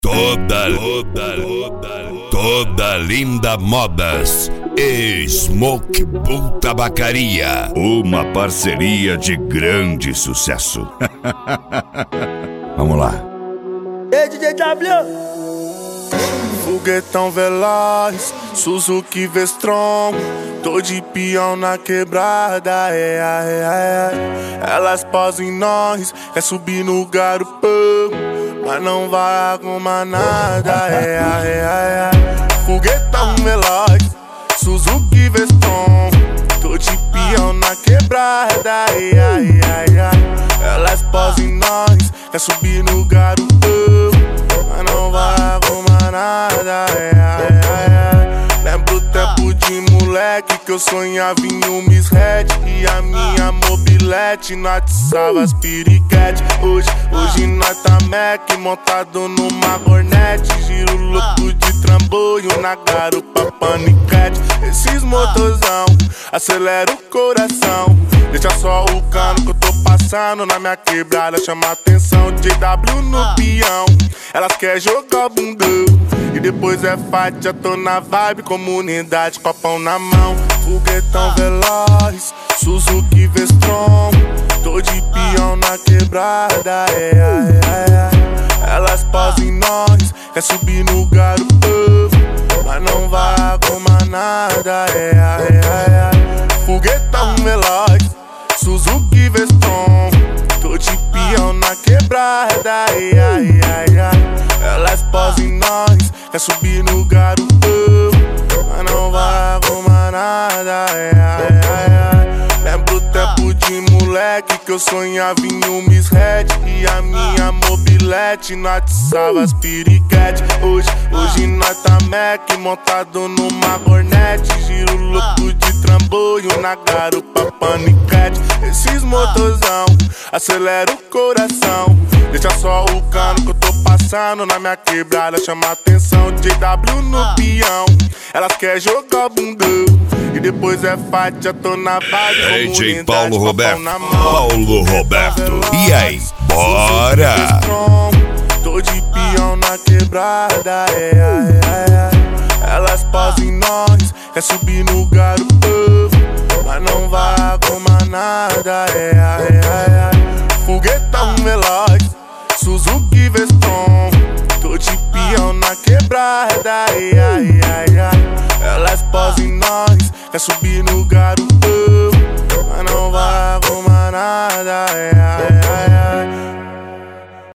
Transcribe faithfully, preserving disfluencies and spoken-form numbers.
Toda, toda, toda linda modas e Smoke Bull Tabacaria. Uma parceria de grande sucesso. Vamos lá. Ei, D J W! Foguetão veloz, Suzuki V-Strom. Tô de peão na quebrada, é, é, é. Elas posam em nós, quer subir no garupão, mas não vai arrumar nada, é, é, é. Foguetão veloz, Suzuki V-Strom. Tô de peão na quebrada, é, é, é. Elas posam em nós, quer subir no garupão, mas não vai arrumar nada, é, é, é. Lembro o tempo de moleque que eu sonhava em um Miss Red e a minha mobilete nós atiçava as piriquete. Hoje, hoje nós tá Mac montado numa Hornet, giro louco de trambolho na garupa paniquete. Esses motorzão acelera o coração, deixa só o cano que eu tô passando na minha quebrada, chama atenção. J W no peão, elas quer jogar bundão e depois é fight, já tô na vibe, comunidade, copão na mão. Foguetão veloz, Suzuki V-Strom. Tô de peão na quebrada, é, é, é. Elas posam em nós, quer subir no garupão, mas não vai arrumar nada, é, é, é. Foguetão veloz, Suzuki V-Strom. Tô de peão na quebrada, é, é, é. Elas posam em nós, quer subir no garupão, mas não vai arrumar nada, é, é, é. Lembro o tempo de moleque que eu sonhava em um Miss Red e a minha mobilete nós atiçava as piriquete. Hoje, hoje nós tá Mac montado numa Hornet, giro louco de trambolho na garupa paniquete. Esses motorzão acelera o coração, deixa só o cano que eu tô passando na minha quebrada, chama atenção. J W no peão, elas quer jogar bundão e depois é fight, já tô na vibe. D J Paulo Roberto, Paulo Roberto, e aí, bora! Tô de peão na quebrada, é, é, é. Elas posam em nós, quer subir no garupão, mas não vai arrumar nada, é, é, é. Foguetão veloz, Suzuki V-Strom. Tô de peão na quebrada, é, é, é. Elas posam em nós, quer subir no garupão, mas não vai arrumar nada, é, é, é.